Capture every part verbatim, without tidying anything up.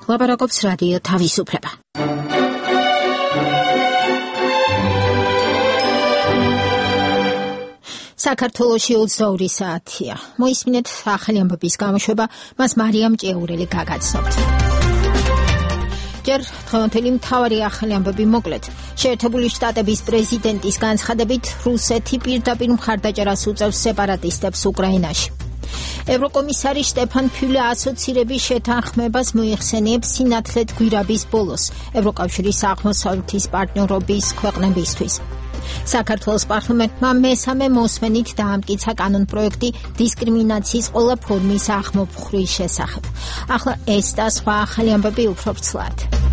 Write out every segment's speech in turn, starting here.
ლაპარაკობს რადიო თავისუფლება. საქართველოში ოცდაორი საათია. მოისმინეთ ახალი ამბების გამოშვება, მას მარიამ ჭიაურელი გაგაცნობთ. ჯერ დღევანდელი მთავარი ახალი ამბები მოკლედ. შეერთებული შტატების პრეზიდენტის განცხადებით, რუსეთი პირდაპირ მხარდაჭერას უწევს სეპარატისტებს უკრაინაში. ევროკომისარი შტეფან ფიულე ასოცირების შეთანხმებას მოიხსენიებს სინათლედ გვირაბის ბოლოს ევროკავშირის აღმოსავლეთის პარტნიორობის ქვეყნებისთვის. საქართველოს პარლამენტმა მესამე მოსმენით დაამტკიცა კანონპროექტი დისკრიმინაციის ყველა ფორმის აღმოფხვრიის შესახებ. ახლა ეს და სხვა ახალი ამბები უფრო ვრცლად.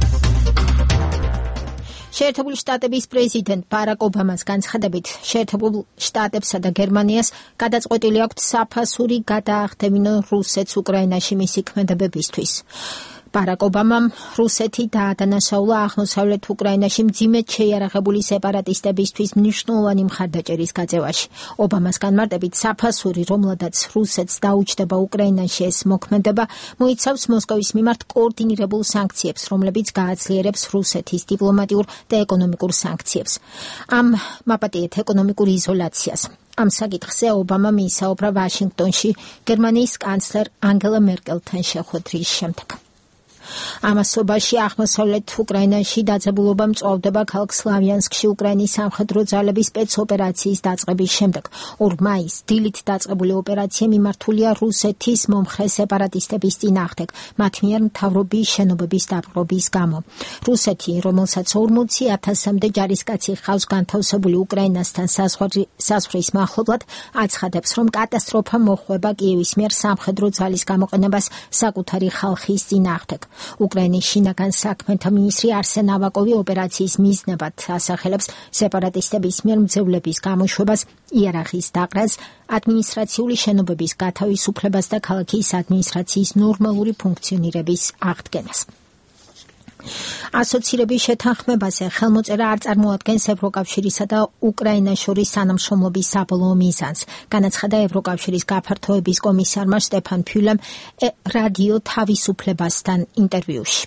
შეერთებული შტატების პრეზიდენტ ბარაკ ობამას განცხადებით, შეერთებულ შტატებსა და გერმანიას გადაწყვეტილი აქვთ საფასური გადაახდევინონ რუსეთს უკრაინაში მისი ქმედებებისთვის. ბარაკ ობამამ რუსეთი დაადანაშაულა აღმოსავლეთ უკრაინაში მძიმედ შეიარაღებული სეპარატისტებისთვის მნიშვნელოვანი მხარდაჭერის გაწევაში. ობამას განმარტებით, საფასური, რომლადაც რუსეთს დაუჯდება უკრაინაში ეს მოქმედება, მოიცავს მოსკოვის მიმართ კოორდინირებულ სანქციებს, რომლებიც გააძლიერებს რუსეთის დიპლომატიურ და ეკონომიკურ სანქციებს. ამ მაპატიეთ ეკონომიკურ იზოლაციას. ამ საკითხზე ობამა მიისაუბრა ვაშინგტონში გერმანიის კანცლერ ანგელა მერკელთან შეხვედრის შემდეგ. ამასობაში აღმოსავლეთ უკრაინაში დაძაბულობა მწვავდება ქალაქ სლავიანსკში უკრაინის სამხედრო ძალების სპეცოპერაციის დაწყების შემდეგ. ორ მაისს დილით დაწყებული ოპერაცია მიმართულია რუსეთის მომხრე სეპარატისტების წინააღმდეგ, მათ მიერ მთავრობის შენობების დაპყრობის გამო. რუსეთი, რომელსაც ორმოცი ათასამდე ჯარისკაცი ჰყავს განთავსებული უკრაინასთან საზღვრის მახლობლად, აცხადებს, რომ კატასტროფა მოჰყვება კიევის მიერ სამხედრო ძალის გამოყენებას საკუთარი ხალხის წინააღმდეგ. უკრაინის შინაგან საქმეთა მინისტრი არსენ ავაკოვი ოპერაციის მიზნებად ასახელებს სეპარატისტების მიერ მძევლების გამოშვებას, იარაღის დაყრას, ადმინისტრაციული შენობების გათავისუფლებას და ქალაქის ადმინისტრაციის ნორმალური ფუნქციონირების აღდგენას. ასოცირების შეთანხმებაზე ხელმოწერა არ წარმოადგენს ევროკავშირისა და უკრაინას შორის თანამშრომლობის საბოლოო მიზანს, განაცხადა ევროკავშირის გაფართოების კომისარმა შტეფან ფიულემ რადიო თავისუფლებასთან ინტერვიუში.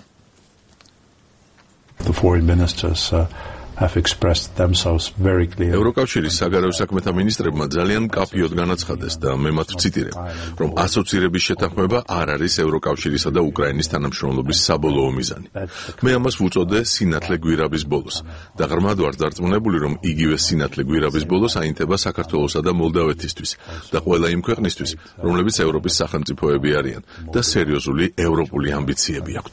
The foreign ministers uh... ევროკავშირის საგარეო საქმეთა მინისტრებმა ძალიან მკაფიოდ განაცხადეს და მე მათ ვციტირებ, რომ ასოცირების შეთანხმება არ არის ევროკავშირისა და უკრაინის თანამშრომლობის საბოლოო მიზანი. მე ამას ვუწოდე სინათლე გვირაბის ბოლოს და ღრმად ვარ დარწმუნებული, რომ იგივე სინათლე გვირაბის ბოლოს აინთება საქართველოსა და მოლდავეთისთვის და ყველა იმ ქვეყნისთვის, რომლებიც ევროპის სახელმწიფოები არიან და სერიოზული ევროპული ამბიციები აქვთ.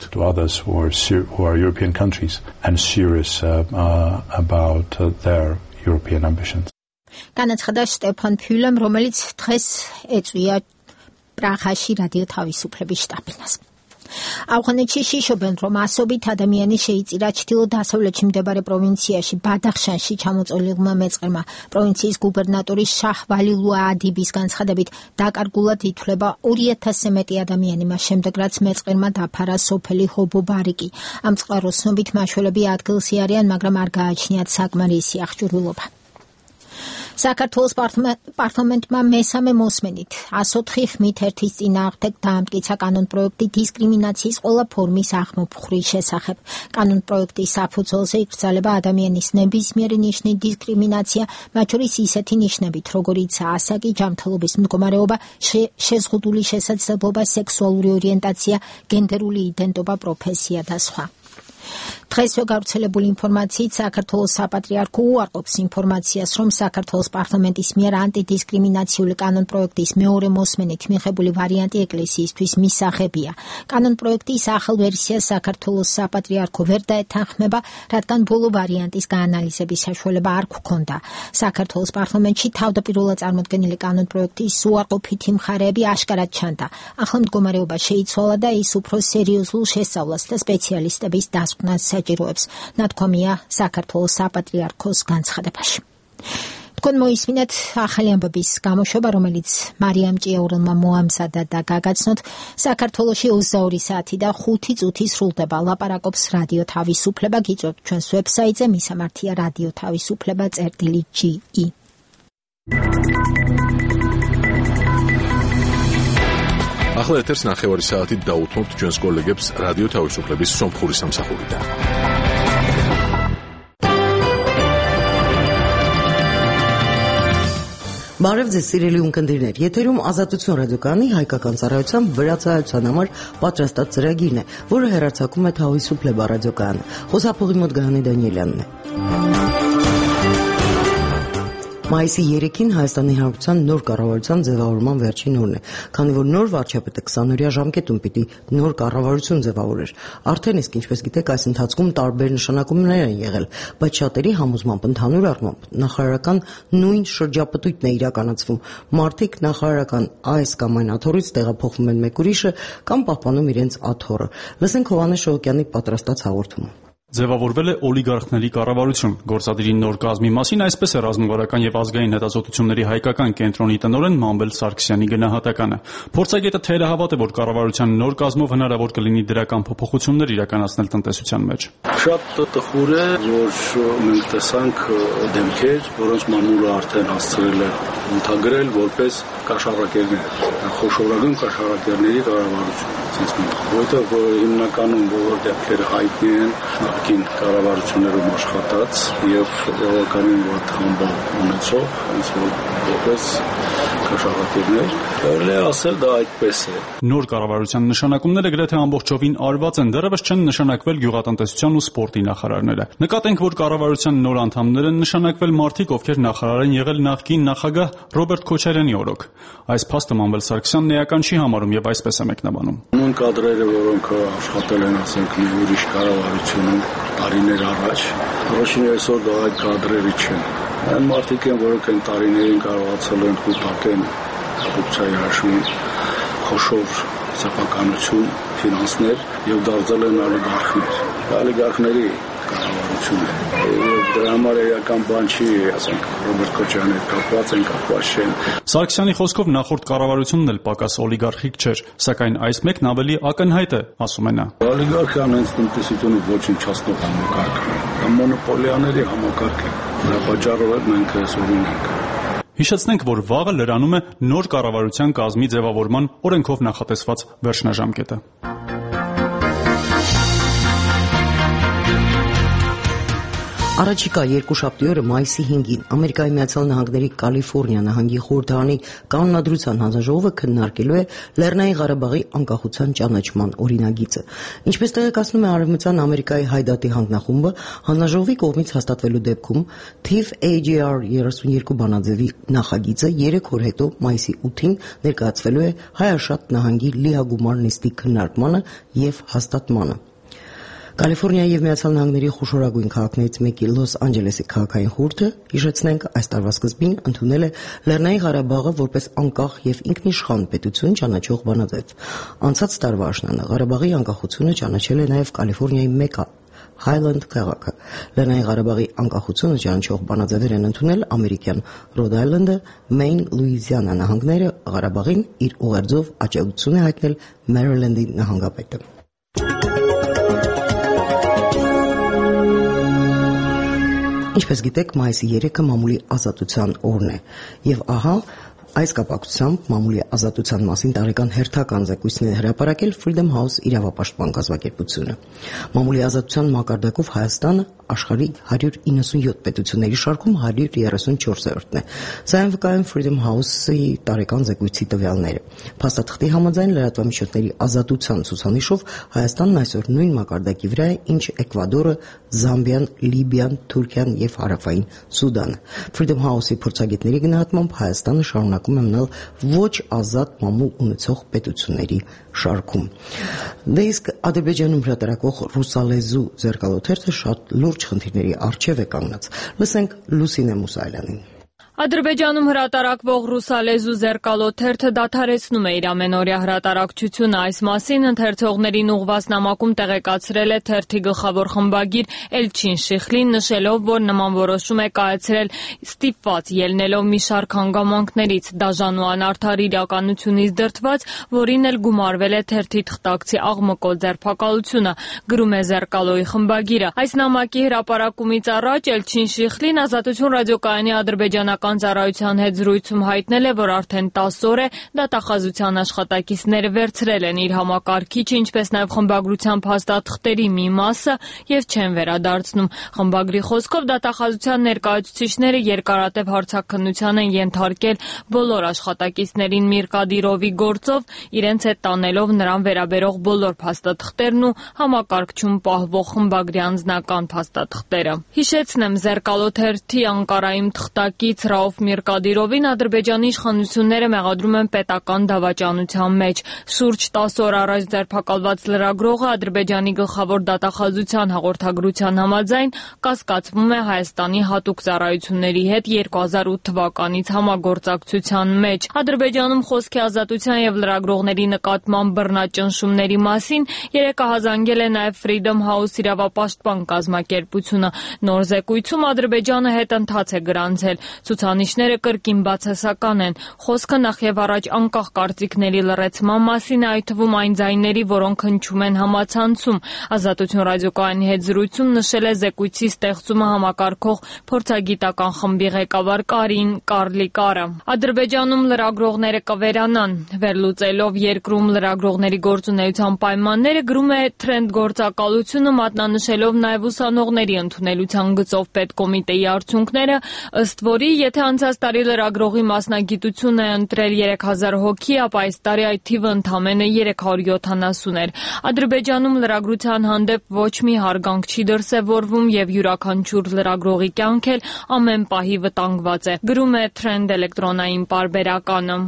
about uh, their European ambitions. განაცხადა შტეფან ფიულემ, რომელიც დღეს ეწვია პრაღაში რადიო თავისუფლების შტაბ-ბინას. ავღანეთში შიშობენ, რომ ასობით ადამიანი შეიწირა ჩრდილო-დასავლეთში მდებარე პროვინციაში ბადახშანში ჩამოწოლილმა მეწყერმა. პროვინციის გუბერნატორის შაჰ ვალილუა ადიბის განცხადებით, დაკარგულად ითვლება ორი ათასზე მეტი ადამიანი, მას შემდეგ რაც მეწყერმა დაფარა სოფელი ჰობო-ბარიკი. ამ წყაროსნობით მაშველები ადგილზე არიან, მაგრამ არ გააჩნიათ საკმარისი აღჭურვილობა. საქართველოს პარლამენტმა მესამე მოსმენით ას ოთხი ხმით ერთის წინააღმდეგ დაამტკიცა კანონპროექტი დისკრიმინაციის ყველა ფორმის აღმოფხვრიის შესახებ. კანონპროექტის საფუძველზე იკრძალება ადამიანის ნებისმიერი ნიშნის დისკრიმინაცია, მათ შორის ისეთი ნიშნებით, როგორიცაა ასაკი, ჯანმრთელობის მდგომარეობა, შეზღუდული შესაძლებლობა, სექსუალური ორიენტაცია, გენდერული იდენტობა, პროფესია და სხვა. დღესვე გავრცელებული ინფორმაციით საქართველოს საპატრიარქო უარყოფს ინფორმაციას, რომ საქართველოს პარლამენტის მიერ ანტიდისკრიმინაციული კანონპროექტის მეორე მოსმენით მიღებული ვარიანტი ეკლესიისთვის მისაღებია. კანონპროექტის ახალ ვერსიას საქართველოს საპატრიარქო ვერ დაეთანხმება, რადგან ბოლო ვარიანტის გაანალიზების საშუალება არ გქონდა. საქართველოს პარლამენტში თავდაპირველად წარმოდგენილი კანონპროექტის უარყოფითი მხარეები აშკარად ჩანდა. ახლა მდგომარეობა შეიცვალა და ის უფრო სერიოზულ შესწავლას და სპეციალისტების დასკვნას საჭიროებს, ნათქვამია საქართველოს საპატრიარქოს განცხადებაში. თქვენ მოისმინეთ ახალი ამბების გამოშვება, რომელიც მარიამ ჭიაურელმა მოამზადა და გაგაცნოთ. საქართველოში ოცდაორი საათი და ხუთი წუთი სრულდება. ლაპარაკობს რადიო თავისუფლება. გიწევთ ჩვენს ვებსაიტზე, მისამართია რადიო თავისუფლება წერტილი ჯი ი. ახლა ეთერს ნახევარი საათით დაუთმობთ ჩვენს კოლეგებს რადიო თავისუფლების სომხური სამსახურიდან. Բարև ձեզ սիրելի ունկնդիրներ, եթերում Ազատություն ռադիոկայանի հայկական ծառայության վրացայության համար պատրաստած ծրագիրն է, որը հեռարձակում է Თავისუფლება ռադիոկայանը։ Խոսափողի մոտ Գայանե Դանիելյանն է։ Մայիսի երեքին Հայաստանի Հանրապետության նոր կառավարության ձևավորման վերջին օրն է, քանի որ նոր վարչապետը քսաներորյա ժամկետում պիտի նոր կառավարություն ձևավորեր։ Արդեն իսկ ինչպես գիտեք, այս ընթացքում տարբեր նշանակումներ են եղել, բայց շատերի համոզմամբ ընդհանուր առմամբ նախարարական նույն շրջապտույտն է իրականացվում։ Մարդիկ նախարարական այս կամ այն աթոռից տեղափոխվում են մեկ ուրիշը կամ պահպանում իրենց աթոռը։ Լսենք Հովհաննես Շողոկյանի պատրաստած հաղորդումը։ Ձևավորվել է օլիգարխների կառավարություն։ Գործադիրի նոր կազմի մասին այսպես է ռազմավարական եւ ազգային հետազոտությունների հայկական կենտրոնի տնօրեն Մամբել Սարգսյանի գնահատականը։ Փորձագետը թերահավատ է, որ կառավարության նոր կազմով հնարավոր կլինի դրական փոփոխություններ իրականացնել տնտեսության մեջ։ Շատ տխուր է, որ մենք տեսանք դեմքեր, որոնց մամուլը արդեն հասցրել է ընդհանրել որպես կաշառակերներ, խոշորագույն կաշառակերների կառավարություն։ Որտեղ հիմնականում բոլոր դեպքերը հայտնի են նախկին կառավարություններում աշխատած եւ բավականին վատ համբավ ունեցող, այնց որ որպես կաշառակերներ, կարելի է ասել դա այդպես է։ Նոր կառավարության նշանակումները գրեթե ամբողջովին արված են, դեռևս չեն նշանակվել գյուղատնտեսության ու սպորտի նախարարները։ Նկատենք, որ կառավարության նոր անդամներ են նշանակվել մարդիկ, ովքեր նախարար են եղել նախկին նախագահ Ռոբերտ Քոչարյանի օրոք։ Այս փաստը Մամբել Սարգսյանն էական չի համարում եւ այսպես է մեկնաբանում։ Նույն կադրերը, որոնք աշխատել են, ասենք, մի ուրիշ կառավարությունում տարիներ առաջ, առաջին այսօր դա այդ կադրերը չեն։ Այն մարդիկ են, որոնք այն տարիներին կարողացել են կուտակեն կոռուպցիայի հաշվին խոշոր սեփականություն, ֆինանսներ եւ դարձել են օլիգարխներ։ Օլիգարխների կառավարություն է։ Դրա համար էական բան չի, ասենք, Ռոբերտ Քոչարյանի հետ կապված են, կապված չեն։ Սարգսյանի խոսքով նախորդ կառավարությունն էլ պակաս օլիգարխիկ չէր, սակայն այս մեկն ավելի ակնհայտ է, ասում է նա։ Օլիգարխիան հենց տնտեսությունը ոչնչացնող համակարգ է, դա մոնոպոլիաների համակարգ է։ Դրա պատճառով էլ մենք այսօր ունենք։ Հիշեցնենք, որ վաղը լրանում է նոր կառավարության կազմի ձևավորման օրենքով նախատեսված վերջնաժամկետը։ Առաջիկա երկուշաբթի օրը մայիսի հինգին Ամերիկայի Միացյալ Նահանգների Կալիֆոռնիա նահանգի խորհրդարանի կանոնադրության հանձնաժողովը քննարկելու է Լեռնային Ղարաբաղի անկախության ճանաչման օրինագիծը։ Ինչպես տեղեկացնում է Արևմտյան Ամերիկայի Հայդատի հանձնախումբը, հանձնաժողովի կողմից հաստատվելու դեպքում թիվ A G R երեսունյոթ բանաձևի նախագիծը երեք օր հետո մայիսի ութին ներկայացվելու է Հայաշատ նահանգի լիագումար նիստի քննարկմանը եւ հաստատմանը։ Կալիֆոռնիայի եւ Միացյալ Նահանգների խոշորագույն քաղաքներից մեկի Լոս Անջելեսի քաղաքային խորհուրդը, հիշեցնենք, այս տարվա սկզբին ընդունել է Լեռնային Ղարաբաղը որպես անկախ եւ ինքնիշխան պետություն ճանաչող բանաձև։ Անցած տարվա աշնանը Ղարաբաղի անկախությունը ճանաչել է նաեւ Կալիֆոռնիայի մեկ Հայլենդ քաղաքը։ Լեռնային Ղարաբաղի անկախությունը ճանաչող բանաձևեր են ընդունել ամերիկյան Ռոդ Այլենդը, Մեյն, Լուիզիանա նահանգները, Ղարաբաղին իր ուղերձով աջակցություն է հայտնել Մերիլենդի նահանգապետը։ Ինչպես գիտեք, մայիսի երեքը մամուլի ազատության օրն է, եւ ահա այս կապակցությամբ մամուլի ազատության մասին տարեկան հերթական զեկույցն է հրապարակել Freedom House իրավապաշտպան կազմակերպությունը։ Մամուլի ազատության մակարդակով Հայաստանը աշխարհի հարյուր իննսունյոթ պետությունների շարքում հարյուր երեսունչորսերորդն է։ Սա են վկայում Freedom House-ի տարեկան զեկույցի տվյալները։ Փաստաթղթի համաձայն լրատվամիջոցների ազատության ցուցանիշով Հայաստանն այսօր նույն մակարդակի վրա է, ինչ Էկվադորը, Զամբիան, Լիբիան, Թուրքիան եւ Հարավային Սուդանը։ Freedom House-ի փորձագետների գնահատմամբ Հայաստանը շարունակում է մնալ ոչ ազատ մամուլ ունեցող պետությունների շարքում։ Դե իսկ Ադրբեջանում հրատարակող ռուսալեզու ձեռքալոթերթը շատ լուրջ խնդիրների առջև է կանգնած։ Լսենք Լուսինե Մուսայելյանին։ Ադրբեջանում հրատարակվող ռուսալեզու ձեռքալոթերթը դադարեցնում է իր ամենօրյա հրատարակչությունը։ Այս մասին ընթերցողներին ուղղված նամակում տեղեկացրել է թերթի գլխավոր խմբագիր Էլչին Շիխլին, նշելով, որ նման որոշում է կայացրել ստիպված ելնելով մի շարք հանգամանքներից, դաժան ու անարդար իրականությունից դրդված, որին էլ գումարվել է թերթի թղթակցի աղմկոտ ձերբակալությունը, գրում է Զերկալոյի խմբագիրը։ Այս նամակի հրապարակումից առաջ Էլչին Շիխլին Ազատություն ռադիոկայանի ադրբեջանական Պետական ծառայության հետ զրույցում հայտնել է, որ արդեն տասը օր է դատախազության աշխատակիցները վերցրել են իր համակարգիչը, ինչպես նաև խմբագրության փաստաթղթերի մի մասը եւ չեն վերադարձնում։ Խմբագրի խոսքով դատախազության ներկայացուցիչները երկարատև հարցաքննության են ենթարկել բոլոր աշխատակիցներին Միրկադիրովի գործով, իրենց հետ տանելով նրան վերաբերող բոլոր փաստաթղթերն ու համակարգչում պահվող խմբագրի անձնական փաստաթղթերը։ Հիշեցնեմ, Զերկալո թերթի Անկարայում թղթակից Ռաուֆ Միրկադիրովին Ադրբեջանի իշխանությունները մեղադրում են պետական դավաճանության մեջ։ Շուրջ տասը օր առաջ ձերբակալված լրագրողը Ադրբեջանի գլխավոր դատախազության հաղորդագրության համաձայն կասկածվում է Հայաստանի հատուկ ծառայությունների հետ երկու հազար ութ թվականից համագործակցության մեջ։ Ադրբեջանում խոսքի ազատության եւ լրագրողների նկատմամբ բռնաճնշումների մասին երեկահազանգել է նաև Freedom House իրավապաշտպան կազմակերպությունը։ Նոր զեկույցում Ադրբեջանը հետընթաց է գրանցել։ Ցուցանիշները կրկին բացասական են։ Խոսքը նախ եւ առաջ անկախ կարծիքների լռեցման մասին է, այդ թվում այն ձայների, որոնք հնչում են համացանցում։ Ազատություն ռադիոկայանի հետ զրույցում նշել է զեկույցի ստեղծումը համակարգող փորձագիտական խմբի ղեկավար Կարին Կարլիկարը։ Ադրբեջանում լրագրողները կվերանան։ Վերլուծելով երկրում լրագրողների գործունեության պայմանները, գրում է Trend գործակալությունը, մատնանշելով նաև ուսանողների ընդունելության գծով պետկոմիտեի արդյունքները, ըստ որի, եթե անցած տարի լրագրողի մասնագիտությունը ընտրել երեք հազար հոգի, ապա այս տարի այդ թիվը ընդամենը երեք հարյուր յոթանասուն էր։ Ադրբեջանում լրագրության հանդեպ ոչ մի հարգանք չի դրսևորվում եւ յուրաքանչյուր լրագրողի կյանք էլ ամեն պահի վտանգված է, գրում է Trend էլեկտրոնային պարբերականը։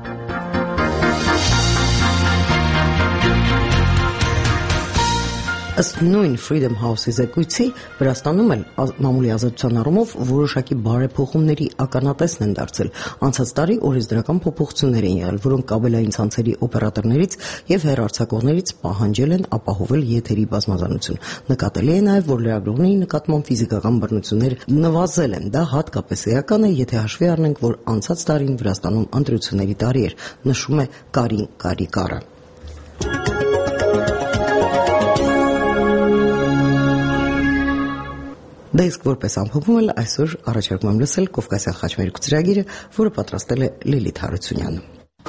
Ըստ նույն Freedom House-ի զեկույցի, Վրաստանում էլ մամուլի ազատության առումով որոշակի բարեփոխումների ականատեսն են դարձել։ Անցած տարի օրենսդրական փոփոխություններ են եղել, որոնք կաբելային ցանցերի օպերատորներից եւ հեռարձակողներից պահանջել են ապահովել եթերի բազմազանություն։ Նկատելի է նաեւ, որ լրագրողների նկատմամբ ֆիզիկական բռնություններ նվազել են։ Դա հատկապես էական է, եթե հաշվի առնենք, որ անցած տարին Վրաստանում ընտրությունների տարի էր, նշում է Կարին Կարիկարը։ Դա իսկ որպես ամփոփում էլ այսօր առաջարկում եմ լսել Կովկասյան խաչմերուկ ծրագիրը, որը պատրաստել է Լիլիթ Հարությունյանը։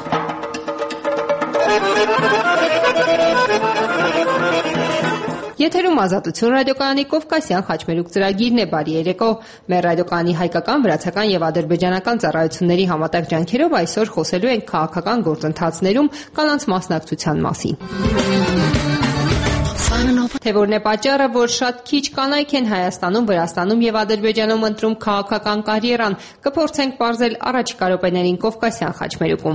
Եթերում Ազատություն ռադիոկայանի Կովկասյան խաչմերուկ ծրագիրն է, բարի երեկո։ Մեր ռադիոկայանի հայկական, վրացական եւ ադրբեջանական ծառայությունների համատեղ ջանքերով այսօր խոսելու ենք քաղաքական գործընթացներում կանանց մասնակցության մասին։ Թե որն է պատճառը, որ շատ քիչ կանայք են Հայաստանում, Վրաստանում եւ Ադրբեջանում ընտրում քաղաքական կարիերան, կփորձենք պարզել առաջիկա րոպեներին Կովկասյան խաչմերուկում։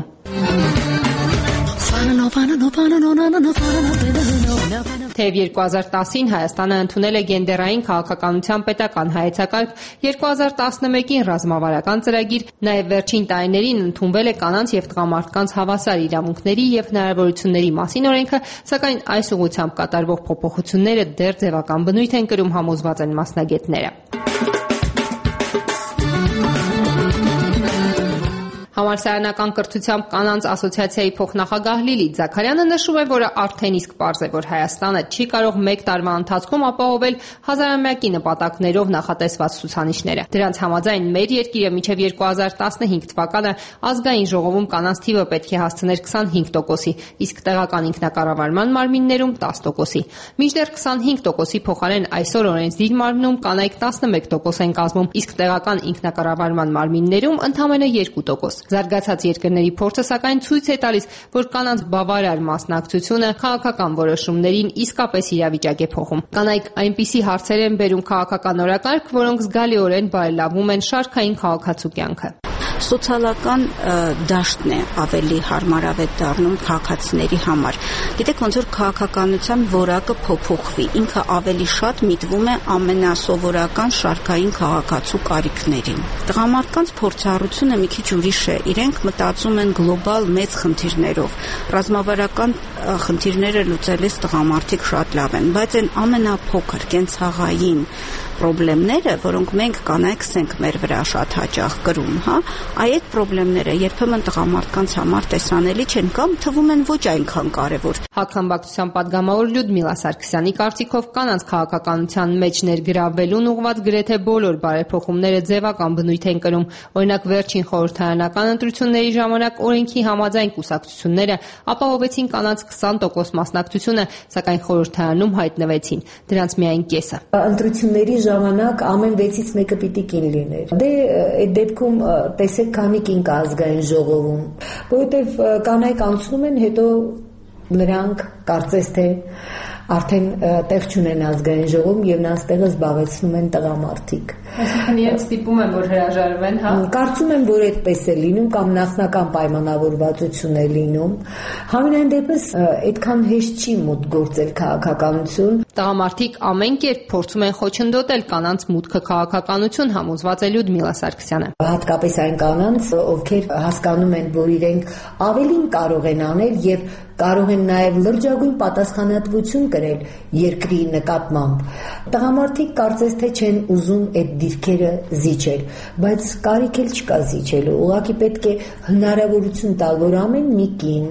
Թեև երկու հազար տասին Հայաստանը ընդունել է գենդերային քաղաքականության պետական հայեցակարգ, երկու հազար տասնմեկին ռազմավարական ծրագիր, նաև վերջին տարիներին ընդունվել է կանանց եւ տղամարդկանց հավասար իրավունքների եւ հնարավորությունների մասին օրենքը, սակայն այս ուղղությամբ կատարվող փոփոխությունները դեռ ձևական բնույթ են կրում, համոզված են մասնագետները։ Համալսարանական կրթությամբ կանանց ասոցիացիայի փոխնախագահ Լիլիթ Զաքարյանը նշում է, որ արդեն իսկ պարզ է, որ Հայաստանը չի կարող մեկ տարվա ընթացքում ապահովել հազարամյակի նպատակներով նախատեսված ցուցանիշները։ Դրանց համաձայն մեր երկիրը մինչև երկու հազար տասնհինգ թվականը ազգային ժողովում կանանց թիվը պետք է հասցներ քսանհինգ տոկոսի, իսկ տեղական ինքնակառավարման մարմիններում տասը տոկոսի։ Մինչդեռ քսանհինգ տոկոսի փոխարեն այսօր օրենսդիր մարմնում կանայք տասնմեկ տոկոս են կազմում, իսկ տեղական ինքնակառավարման մարմիններում ընդամենը երկու տոկոս։ Զարգացած երկրների փորձը սակայն ցույց է տալիս, որ կանանց բավարար մասնակցությունը քաղաքական որոշումներին իսկապես իրավիճակ է փոխում։ Կանայք այնպիսի հարցեր են բերում քաղաքական օրակարգ, որոնք զգալիորեն բարելավում են շարքային քաղաքացու կյանքը։ Սոցիալական դաշտն է ավելի հարմարավետ դառնում քաղաքացիների համար։ Գիտեք, ոնց որ քաղաքականության որակը փոփոխվի, ինքը ավելի շատ միտվում է ամենասովորական շարքային քաղաքացու կարիքներին։ Տղամարդկանց փորձառությունը մի քիչ ուրիշ է, իրենք մտածում են գլոբալ մեծ խնդիրներով։ Ռազմավարական խնդիրները լուծելիս տղամարդիկ շատ լավ են, բայց այն ամենափոքր, կենցաղային խնդիրները, որոնք մենք կանայքս ենք մեր վրա շատ հաճախ կրում, հա, այդ խնդիրները երբեմն տղամարդկանց համար տեսանելի չեն կամ թվում են ոչ այնքան կարևոր։ Հակամբակցության падգամավոր Լյուդմիլա Սարգսյանի կարծիքով կանանց քաղաքականության մեջ ներգրավվելուն ուղղված գրեթե բոլոր բարեփոխումները ձևական բնույթ են կրում։ Օրինակ վերջին խորհրդարանական ընտրությունների ժամանակ օրենքի համաձայն կուսակցությունները ապահովեցին կանանց քսան տոկոս մասնակցությունը, սակայն խորհրդարանում հայտնվեցին դրանց միայն կեսը։ Ընտրությունների ժամանակ ամեն վեցից մեկը պիտի կին լիներ։ Դե այդ դեպքում տեսեք քանի կին կա ազգային ժողովում, որովհետև կանայք անցնում են, հետո նրանք կարծես թե արդեն տեղ չունեն ազգային ժողովում եւ նրանց տեղը զբաղեցնում են տղամարդիկ։ Այսինքն իրենք ստիպում են, որ հրաժարվեն, հա։ Կարծում եմ, որ այդպես է լինում կամ նախնական պայմանավորվածություն է լինում։ Համենայն դեպս այդքան հեշտ չի մոտ գործել քաղաքականություն։ Տղամարդիկ ամեն կերպ փորձում են խոչընդոտել կանանց մուտքը քաղաքականություն, համոզված է Լյուդմիլա Սարգսյանը։ Հատկապես այն կանանց, ովքեր հասկանում են, որ իրենք ավելին կարող են անել եւ կարող են նաև լրջագույն պատասխանատվություն կրել երկրի նկատմամբ։ Տղամարդիկ կարծես թե չեն ուզում այդ դիրքերը զիջել, բայց կարիք էլ չկա զիջելու։ Ուղղակի պետք է հնարավորություն տալ, որ ամեն մի կին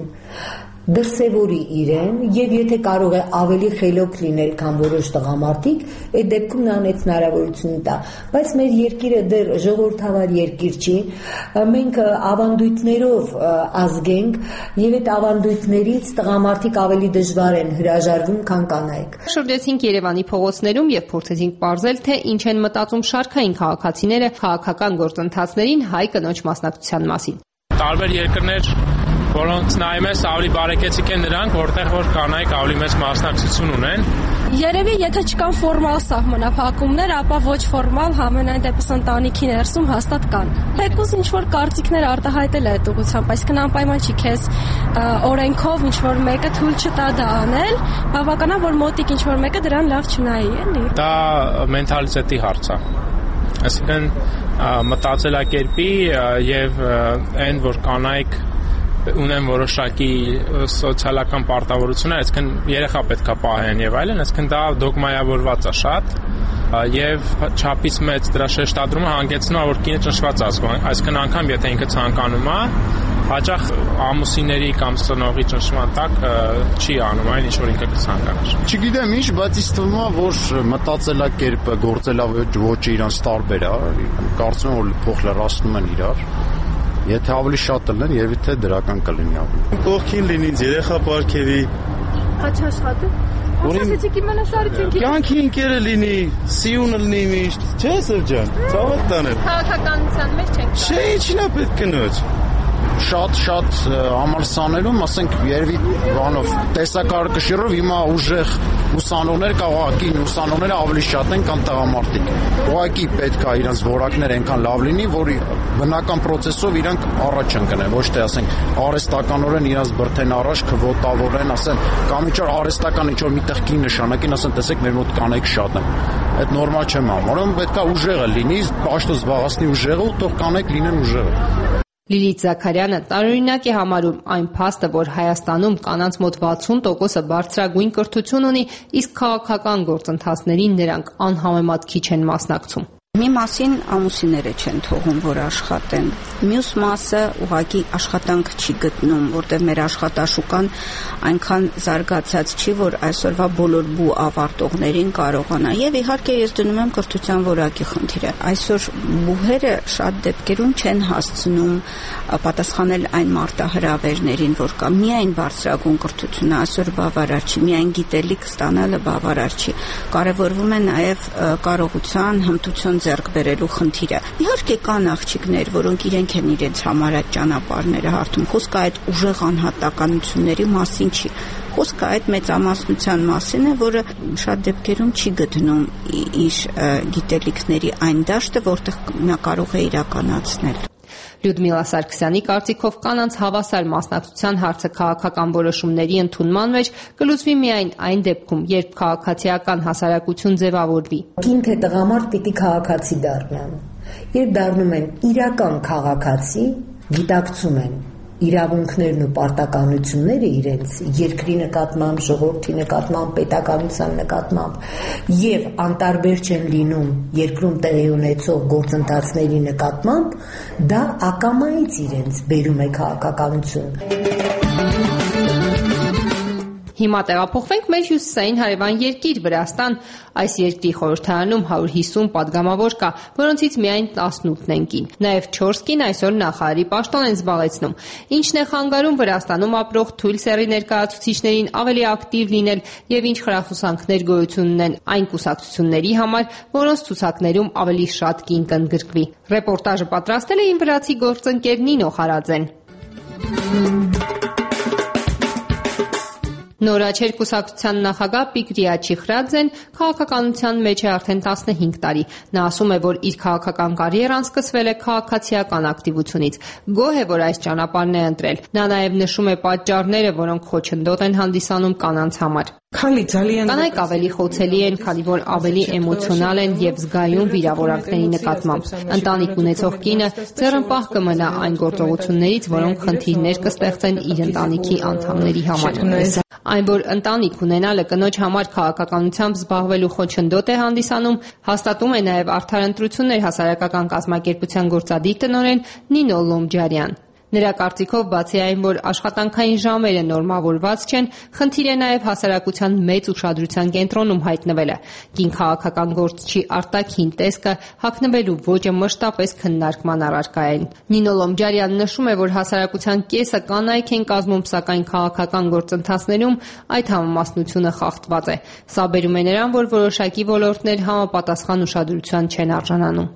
դրսևորի իրեն եւ եթե կարող է ավելի խելոք լինել, քան որոշ տղամարդիկ, այդ դեպքում նա այդ հնարավորությունը տա։ Բայց մեր երկիրը դեռ ժողովրդավար երկիր չի։ Մենք ավանդույթներով ազգ ենք եւ այդ ավանդույթներից տղամարդիկ ավելի դժվար են հրաժարվում, քան կանայք։ Շրջեցինք Երևանի փողոցներում եւ փորձեցինք ողջել, թե ինչ են մտածում շարքային քաղաքացիները քաղաքական գործընթացներին հայ կնոջ մասնակցության մասին։ Տարբեր երկրներ, որոնց նայում ես ավելի բարեկեցիկ են նրանք, որտեղ որ կանայք ավելի մեծ մասնակցություն ունեն։ Երևի եթե չկան ֆորմալ սահմանափակումներ, ապա ոչ ֆորմալ համենայն դեպս ընտանիքի ներսում հաստատ կան։ Թեկուզ ինչ որ կարծիքներ արտահայտել է այդ ուղղությամբ, այսինքն անպայման չի քեզ օրենքով ինչ որ մեկը թույլ չտա դա անել, բավականա որ մոտիկ ինչ որ մեկը դրան լավ չնայի, էլի։ Դա մենթալիտետի հարց է։ Այսինքն մտածելակերպի եւ այն որ կանայք ունեն որոշակի սոցիալական պարտավորություններ, այսինքն երեխա պետքա պահեն եւ այլն, այսինքն դա դոգմայավորված է շատ եւ չափից մեծ դրա շեշտադրումը հանգեցնում է որ կինը ճնշված ազգում, այսինքն անգամ եթե ինքը ցանկանում է, հաճախ ամուսինների կամ ծնողի ճնշման տակ չի անում այն ինչ որ ինքը կցանկանար։ Չգիտեմ ինչ, բայց ինձ թվում է որ մտածելակերպը, գործելավոճը իրանց տարբեր է, կարծում եմ որ փոխ լրացնում են իրար։ Եթե ավելի շատ լինեն, երևի թե դրական կլինի ավելի։ Կողքին լինի, երեխա պարգևի։ Աչաշխատը։ Ասացիք իմանա շարիքին։ Կյանքի ընկերը լինի, սիունը լինի միշտ, չէ՞ Սևջան։ Ցավոք տանել։ Քաղաքականության մեջ չենք։ Չէ, ինչն է պետք կնոջ։ Շատ-շատ համալսաներում, ասենք, երևի բանով տեսակարգաշիռով հիմա ուժեղ ուսանողներ կաղակին ուսանողները ավելի շատ են քան տղամարդիկ։ Ուղղակի պետք է իրենց որակներ այնքան լավ լինի, որ բնական process-ով իրանք առաջ ընկնեն, ոչ թե ասենք արհեստականորեն իրենց բրթեն առաջ քվոտավորեն, ասեն կամ ինչ որ արհեստական ինչ որ միտեղ կին նշանակին, ասեն տեսեք մեր մոտ կանայք շատ են։ Այդ նորմալ չեմ համարում, պետք է ուժեղը լինի, պաշտոն զբաղացնի ուժեղը ու թող կանայք լինեն ուժեղը։ Լիլիթ Զաքարյանը տարօրինակ է համարում այն փաստը, որ Հայաստանում կանանց մոտ վաթսուն տոկոսը բարձրագույն կրթություն ունի, իսկ քաղաքական գործընթացներին նրանք անհամեմատ քիչ են մասնակցում։ Մի մասին ամուսինները չեն թողում, որ աշխատեն։ Մյուս մասը ուղղակի աշխատանք չի գտնում, որտեղ մեր աշխատաշուկան այնքան զարգացած չի, որ այսօրվա բոլոր բու ավարտողներին կարողանա։ Եվ իհարկե ես դնում եմ կրթության որակի խնդիրը։ Այսօր բուհերը շատ դեպքերում չեն հասցնում պատասխանել այն մարտահրավերներին, որ կա միայն բարձրագույն կրթությունը այսօր բավարար չի, միայն գիտելիք ստանալը բավարար չի։ Կարևորվում է նաև կարողության, հմտություն ձեռք բերելու խնդիրը։ Իհարկե կան աղջիկներ, որոնք իրենք են իրենց համար այդ ճանապարհները հարթում։ Խոսքը այդ ուժեղ անհատականությունների մասին չի։ Խոսքը այդ մեծամասնության մասին է, որը շատ դեպքերում չի գտնում իր գիտելիքների այն դաշտը, որտեղ նա կարող է իրականացնել։ Լյուդմիլա Սարգսյանի կարծիքով կանանց հավասար մասնակցության հարցը քաղաքական որոշումների ընդունման մեջ կլուծվի միայն այն դեպքում, երբ քաղաքացիական հասարակություն ձևավորվի։ Կին թե տղամարդ պիտի քաղաքացի դառնան։ Երբ դառնում են իրական քաղաքացի, գիտակցում են իրավունքներն ու պարտականությունները իրենց երկրի նկատմամբ, ժողովրդի նկատմամբ, պետականության նկատմամբ եւ անտարբեր չեն լինում երկրում տեղի ունեցող գործընթացների նկատմամբ, դա ակամայից իրենց բերում է քաղաքականություն։ Հիմա տեղափոխվենք մեր հյուսիսային հարևան երկիր Վրաստան։ Այս երկրի խորհրդարանում հարյուր հիսուն падգամավոր կա, որոնցից միայն տասնութն են կին։ Նաև չորս կին այսօր նախարարի պաշտոն են զբաղեցնում։ Ինչն է խանգարում Վրաստանում ապրող թույլ սեռի ներկայացուցիչներին ավելի ակտիվ լինել եւ ինչ խրախուսանքներ գոյություն ունեն այն կուսակցությունների համար, որոնց ցուցակներում ավելի շատ կին կընդգրկվի։ Ռեպորտաժը պատրաստել է իմ վրացի գործընկեր Նինո Խարաձեն։ Նորաչեր կուսակցության նախագահ Պիկրիա Չիխրաձեն քաղաքականության մեջ է արդեն տասնհինգ տարի։ Նա ասում է, որ իր քաղաքական կարիերան սկսվել է քաղաքացիական ակտիվությունից։ Գոհ է, որ այս ճանապարհն է ընտրել։ Նա նաև նշում է պատճառները, որոնք խոչընդոտ են հանդիսանում կանանց համար։ Կանայք ավելի խոցելի են, քանի որ ավելի էմոցիոնալ են եւ զգայուն վիրավորանքների նկատմամբ։ Ընտանիք ունեցող կինը ձեռնպահ կմնա այն գործողություններից, որոնք խնդիրներ կստեղծեն իր ընտանիքի անդամների համար։ Այն, որ ընտանիք ունենալը կնոջ համար քաղաքականությամբ զբաղվելու խոչընդոտ է հանդիսանում, հաստատում է նաև Արդար ընտրություններ հասարակական կազմակերպության գործադիր տնօրեն Նինո Լոմջարյան։ Նրա կարծիքով, բացի այն, որ աշխատանքային ժամերը նորմավորված չեն, խնդիր է նաև հասարակության մեծ ուշադրության կենտրոնում հայտնվելը։ Կին քաղաքական գործչի արտաքին տեսքը հագնվելու ոճը մշտապես քննարկման առարկա է։ Նինո Լոմջարյանն նշում է, որ հասարակության կեսը կանայք են կազմում, սակայն քաղաքական գործընթացներում այդ համամասնությունը խախտված է։ Սա բերում է նրան, որ որոշակի ոլորտներ համապատասխան ուշադրության չեն արժանանում։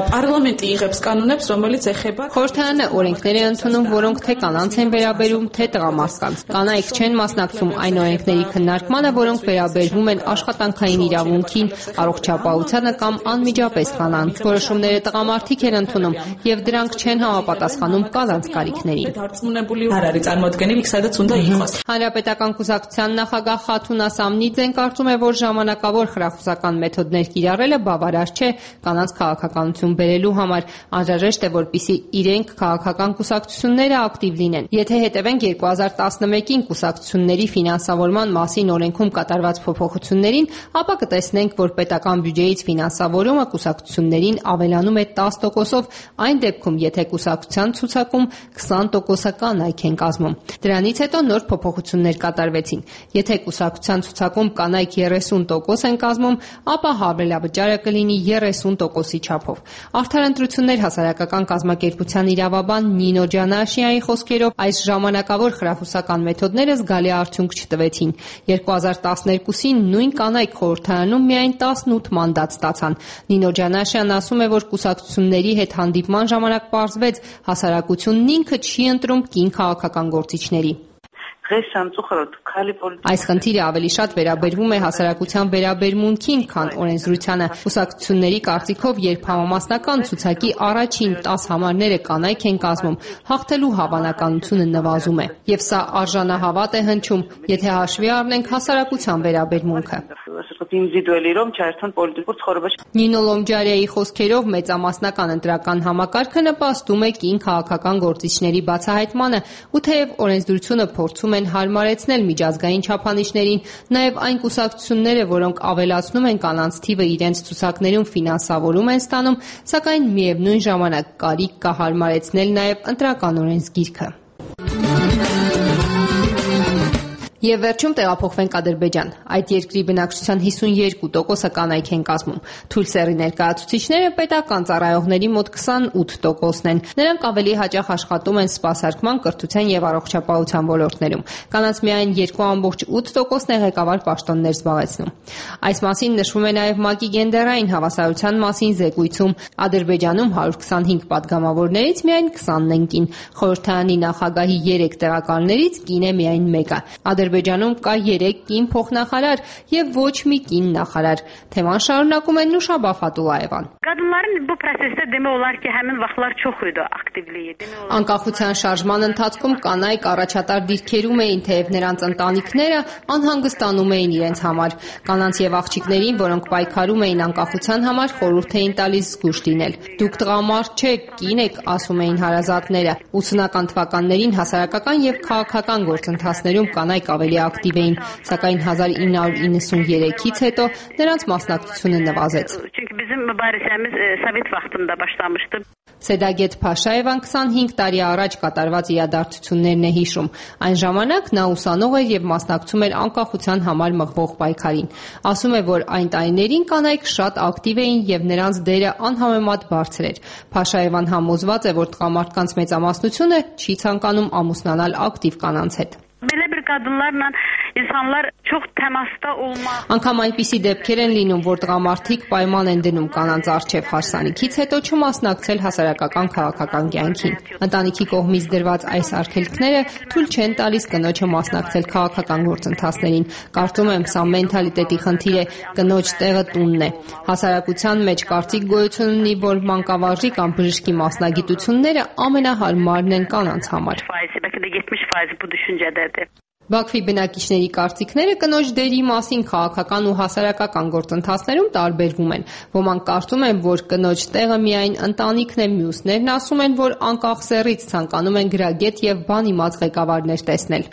Խորհրդարանը օրենքներ է ընդունում, որոնք թե կանանց են վերաբերում, թե տղամարդկանց։ Կանայք չեն մասնակցում այն օրենքների քննարկմանը, որոնք վերաբերվում են աշխատանքային իրավունքին, առողջապահությանը կամ անմիջապես կանանց։ Որոշումները տղամարդիկ են ընդունում, եւ դրանք չեն համապատասխանում կանանց կարիքներին։ Հանրապետական կուսակցության նախագահ Խաթուն Ասամնիձեն կարծում է, որ ժամանակավոր խրախուսական մեթոդներ կիրառելը բավարար չէ կանանց քաղաքականություն բերելու համար։ Անհրաժեշտ է, որպեսզի իրենք քաղաքական կուսակցությունները ակտիվ լինեն։ Եթե հետևենք երկու հազար տասնմեկին կուսակցությունների ֆինանսավորման մասին օրենքում կատարված փոփոխություններին, ապա կտեսնենք, որ պետական բյուջեից ֆինանսավորումը կուսակցություններին ավելանում է տասը տոկոսով, այն դեպքում, եթե կուսակցության ցուցակում քսան տոկոսը կանայք են կազմում։ Դրանից հետո նոր փոփոխություններ կատարվեցին։ Եթե կուսակցության ցուցակում կանայք երեսուն տոկոս են կազմում, ապա հավելավճարը կլինի երեսուն տոկոսի չափով։ Արդար ընտրություններ հասարակական կազմակերպության իրավաբան Նինո Ջանաշյանի խոսքերով, այս ժամանակավոր խրախուսական մեթոդները զգալի արդյունք չտվեցին։ երկու հազար տասներկուսին նույն կանայք խորհրդարանում միայն տասնութ մանդատ ստացան։ Նինո Ջանաշյանն ասում է, որ կուսակցությունների հետ հանդիպման ժամանակ պարզվեց, հասարակությունն ինքը չի ընտրում կին քաղաքական գործիչների։ Այս խնդիրը ավելի շատ վերաբերվում է հասարակության վերաբերմունքին, քան օրենսդրությանը։ Կուսակցությունների կարծիքով, երբ համամասնական ցուցակի առաջին տասը համարները կանայք են կազմում, հաղթելու հավանականությունը նվազում է։ Եվ սա արժանահավատ է հնչում, եթե հաշվի առնենք հասարակության վերաբերմունքը։ Նինո Լոմջարյայի խոսքերով մեծամասնական ընտրական համակարգը նպաստում է կին քաղաքական գործիչների բացահայտմանը, ու թեև օրենսդրությունը փորձում են հարմարեցնել միջազգային չափանիշներին, նաև այն կուսակցությունները, որոնք ավելացնում են կանանց թիվը իրենց ցուցակներում ֆինանսավորում են ստանում, սակայն միևնույն ժամանակ կարիք կա հարմարեցնել նաև ընտրական օրենսգիրքը։ Եվ վերջում տեղափոխվենք Ադրբեջան։ Այդ երկրի բնակչության հիսունյոթ տոկոսը կանայք են կազմում։ Թույլ սեռի ներկայացուցիչները պետական ծառայողների մոտ քսանութ տոկոսն են։ Նրանք ավելի հաճախ աշխատում են սպասարկման, կրթության եւ առողջապահության ոլորտներում։ Կանանց միայն երկու կόμμα ութ տոկոսն է ղեկավար պաշտոններ զբաղեցնում։ Այս մասին նշվում է նաև ՄԱԿ-ի գենդերային հավասարության մասին զեկույցում։ Ադրբեջանում հարյուր քսանհինգ падգամավորներից միայն քսանն են կին։ Խորհրդարանի նախագահի երեք տեղակալներից կին է միայն մեկը։ Ադրբեջանում կա երեք կին փոխնախարար եւ ոչ մի կին նախարար։ Թեման շարունակում է Նուշա Բաֆատուլաևան։ Qadınların bu prosesdə demək olar ki, həmin vaxtlar çox idi aktivliyi. Անկախության շարժման ընթացքում կանայք առաջատար դիրքերում էին, թեև նրանց ընտանիքները անհանգստանում էին իրենց համար։ Կանանց եւ աղջիկներին, որոնք պայքարում էին անկախության համար, խորհուրդ էին տալիս զգուշ լինել։ Դուք տղամարդ չեք, կին եք, ասում էին հարազատները։ ութսունական թվականներին հասարակական եւ քաղաքական գործընթացներում կանայք ավելի ակտիվ էին, սակայն հազար ինը հարյուր իննսուններեքից հետո նրանց մասնակցությունը նվազեց։ Çünki bizim mübarizəmiz Sovet vaxtında başlamışdı. Սեդագետ Փաշաևան քսանհինգ տարի առաջ կատարված իրադարձություններն է հիշում։ Այն ժամանակ նա ուսանող էր եւ մասնակցում էր անկախության համար մղվող պայքարին։ Ասում է, որ այն տարիներին կանայք շատ ակտիվ էին եւ նրանց դերը անհամեմատ բարձր էր։ Փաշաևան համոզված է, որ տղամարդկանց մեծամասնությունը չի ցանկանում ամուսնանալ ակտիվ կանանց հետ։ Belə bir qadınlarla insanlar çox təmasda olmaq. Անկամ այնպիսի դեպքեր են լինում, որ տղամարդիկ պայման են դնում կանանց առջև հարսանիքից հետո չմասնակցել հասարակական քաղաքական կյանքին։ Ընտանիքի կողմից դրված այս արգելքները թույլ չեն տալիս կնոջը մասնակցել քաղաքական գործընթացներին։ Կարծում եմ, սա մենթալիտետի խնդիր է, կնոջ տեղը տունն է։ Հասարակության մեջ կարծիք գոյություն ունի, որ մանկավարժի կամ բժշկի մասնագիտությունները ամենահարմարն են կանանց համար։ yetmiş faiz bu düşüncədədir. Բաքվի բնակիչների կարծիքները կնոջ դերի մասին քաղաքական ու հասարակական գործընթացներում տարբերվում են։ Ոմանք կարծում են, որ կնոջ տեղը միայն ընտանիքն է, մյուսներն ասում են, որ անկախ սեռից ցանկանում են գրագետ եւ բան իմաց ղեկավարներ տեսնել։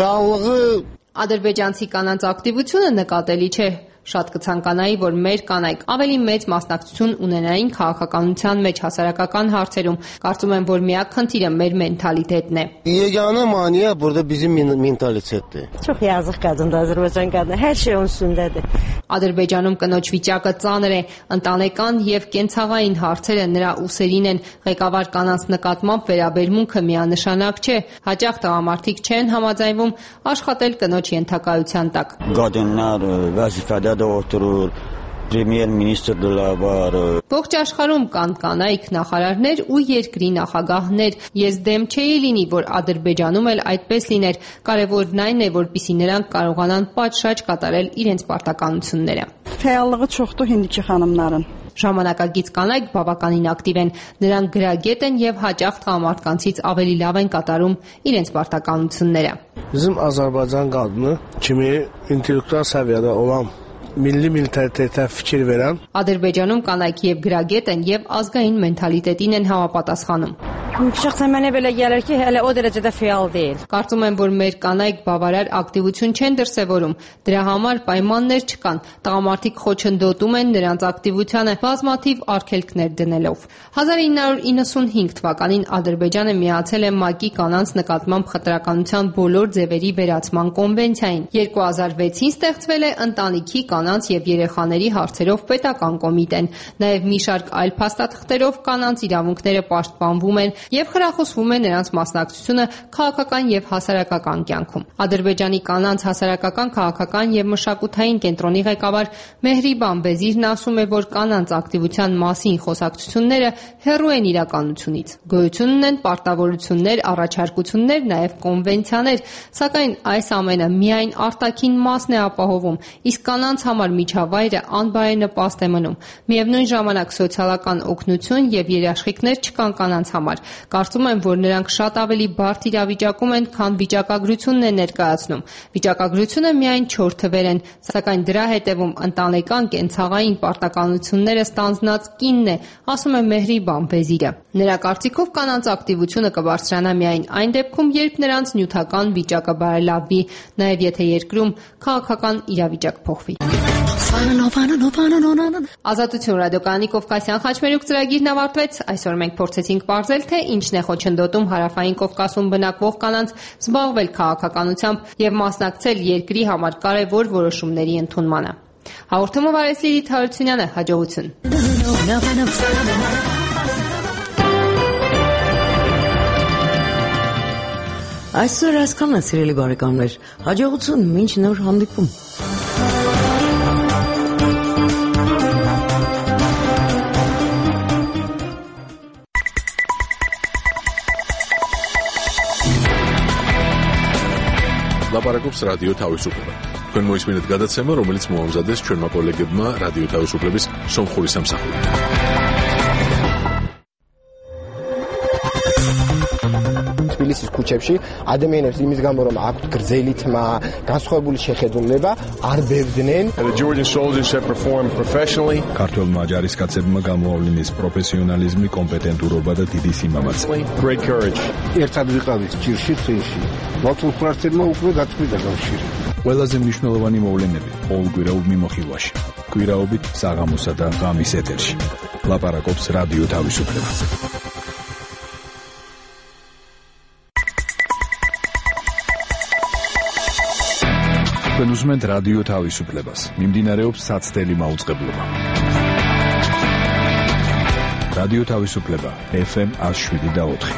Ադրբեջանցի կանանց ակտիվությունը նկատելի չէ։ Շատ կցանկանայի, որ մեր կանայք ավելի մեծ մասնակցություն ունենային քաղաքականության մեջ հասարակական հարցերում։ Կարծում եմ, որ միակ խնդիրը մեր մենթալիտետն է։ Yeganə maneə burada bizim mentalitetdir. Çox yazıq qadındır Azərbaycan qadını. Hər şey onun üstündədir. Ադրբեջանում կնոջ վիճակը ծանր է, ընտանեկան եւ կենցաղային հարցերը նրա ուսերին են։ Ղեկավար կանանց նկատմամբ վերաբերմունքը միանշանակ չէ։ Հաճախ տղամարդիկ չեն համաձայնվում աշխատել կնոջ ենթակայության տակ։ Qadınlar vəzifədədə oturur, premyer-ministrlər var. Ողջ աշխարհում կան կանայք նախարարներ ու երկրի նախագահներ։ Ես դեմ չէի լինի, որ Ադրբեջանում էլ այդպես լիներ։ Կարևորն այն է, որպեսզի նրանք կարողանան պատշաճ կատարել իրենց պարտականությունները։ Fəallığı çoxdur indiki xanımların. Ժամանակակից կանայք բավականին ակտիվ են։ Նրանք գրագետ են եւ հաճախ տղամարդկանցից ավելի լավ են կատարում իրենց պարտականությունները։ Bizim Azərbaycan qadını kimi intellektual səviyyədə olan milli mentalitetə fikir verən Ադրբեջանում կանայք եւ գրագետ են եւ ազգային մենթալիտետին են համապատասխանում։ Şəxsən mənə belə gəlir ki, hələ o dərəcədə fəal deyil. Կարծում եմ, որ մեր կանայք բավարար ակտիվություն չեն դրսևորում։ Դրա համար պայմաններ չկան։ Տղամարդիկ խոչընդոտում են նրանց ակտիվությանը բազմաթիվ արգելքներ դնելով։ հազար ինը հարյուր իննսունհինգ թվականին Ադրբեջանը միացել է ՄԱԿ-ի կանանց նկատմամբ խտրականության բոլոր ձևերի վերացման կոնվենցիային։ երկու հազար վեցին ստեղծվել է ընտանիքի, կանանց եւ երեխաների հարցերով պետական կոմիտեն։ Նաեւ մի շարք այլ փաստաթղթերով կանանց իրավունքները պաշտպանվում են եւ խրախուսվում է նրանց մասնակցությունը քաղաքական եւ հասարակական կյանքում։ Ադրբեջանի կանանց հասարակական, քաղաքական եւ մշակութային կենտրոնի ղեկավար Մեհրիբան Բեզիրն ասում է, որ կանանց ակտիվության մասին խոսակցությունները հեռու են իրականությունից։ Գոյություն ունեն պարտավորություններ, առաջարկություններ, նաեւ կոնվենցիաներ, սակայն այս ամենը միայն արտաքին մասն է ապահովում, իսկ կանանց համար միջավայրը անբարենպաստ է մնում։ Միևնույն ժամանակ սոցիալական օգնություն եւ երաշխիքներ չկան կանանց համար։ Կարծում եմ, որ նրանք շատ ավելի բարդ իրավիճակում են, քան վիճակագրությունն է ներկայացնում։ Վիճակագրությունը միայն չորս թվեր են, սակայն դրա հետևում ընտանեկան կենցաղային պարտականությունները ստանձնած կինն է, ասում է Մեհրիբան Բեզիրը։ Նրա կարծիքով կանանց ակտիվությունը կբարձրանա միայն այն դեպքում, երբ նրանց նյութական վիճակը բարելավվի, նաև եթե երկրում քաղաքական իրավիճակ փոխվի։ Ազատություն ռադիոկայանի Կովկասյան խաչմերուկ ծրագիրն ավարտվեց։ Այսօր մենք փորձեցինք պարզել, թե ինչն է խոչընդոտում հարավային Կովկասում բնակվող կանանց զբաղվել քաղաքականությամբ եւ մասնակցել երկրի համար կարևոր որոշումների ընդունմանը։ Հաղորդումը վարեց Լիլիթ Հարությունյանը, հաջողություն։ Այսօր այսքանն է, սիրելի բարեկամներ։ Հաջողություն, մինչ նոր հանդիպում։ ლაპარაკობს რადიო თავისუფლება. თქვენ მოისმინეთ გადაცემა, რომელიც მოამზადეს ჩვენმა კოლეგებმა რადიო თავისუფლების სომხური სამსახურით. თბილისის ქუჩებში ადამიანებს იმის გამო რომ აქვთ გრძელი თმა, განსხვავებული შეხედულება, არ ბევდნენ. The Georgian soldiers have performed professionally. ქართველმა ჯარისკაცებმა გამოავლინეს პროფესიონალიზმი, კომპეტენტურობა და დიდი სიმამაცე. Great courage. ერთად ვიყავით ჭირში წინში. მართულ ფრთებმა უკვე გაწყვიტა კავშირი. ყველაზე მნიშვნელოვანი მოვლენები ყოველკვირეულ მიმოხილვაში. კვირაობით საღამოსა და ღამის ეთერში. ლაპარაკობს რადიო თავისუფლება. თქვენ უსმენთ რადიო თავისუფლებას. მიმდინარეობს საცდელი მაუწყებლობა. რადიო თავისუფლება ეფ ემ one oh seven და ოთხი.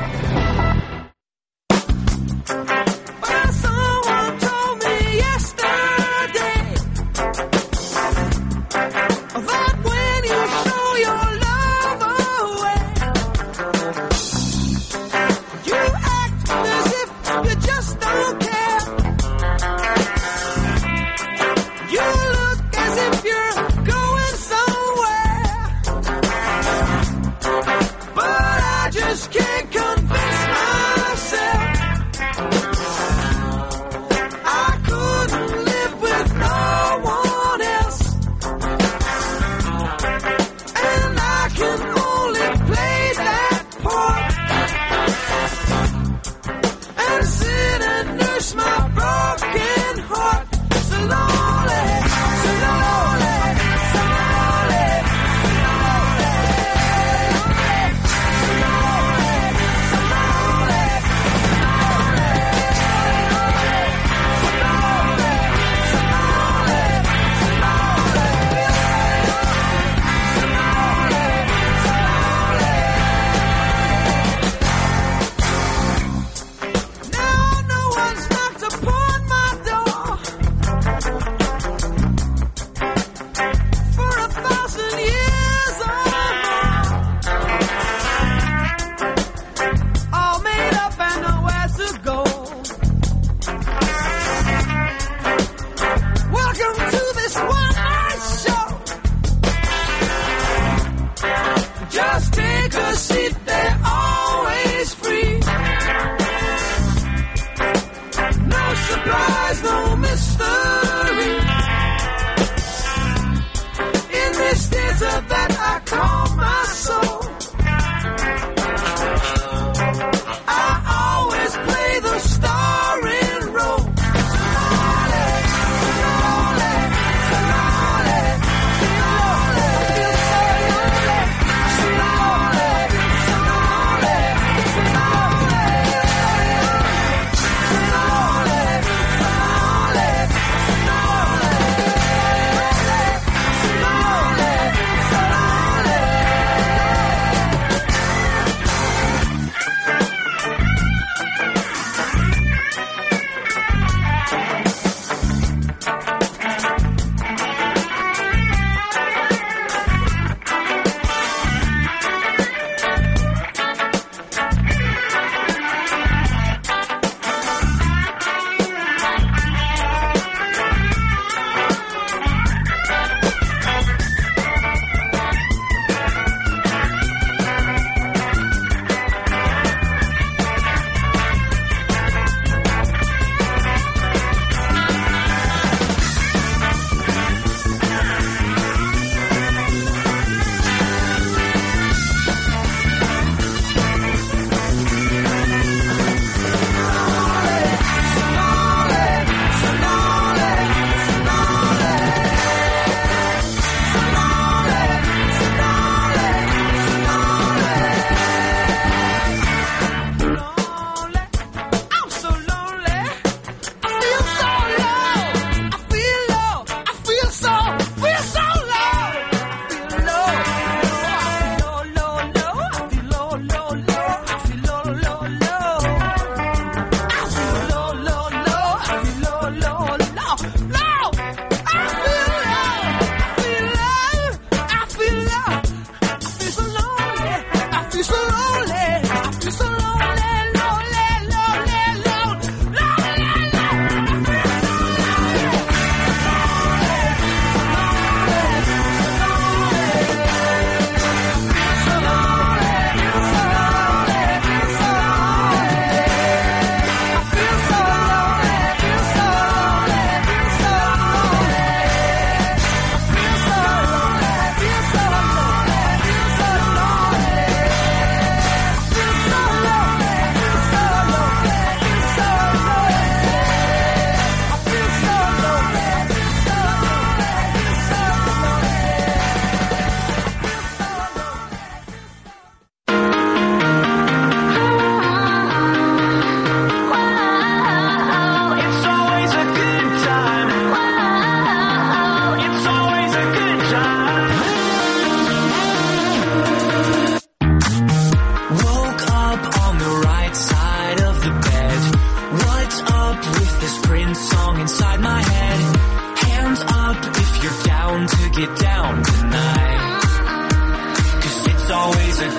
Can't convince myself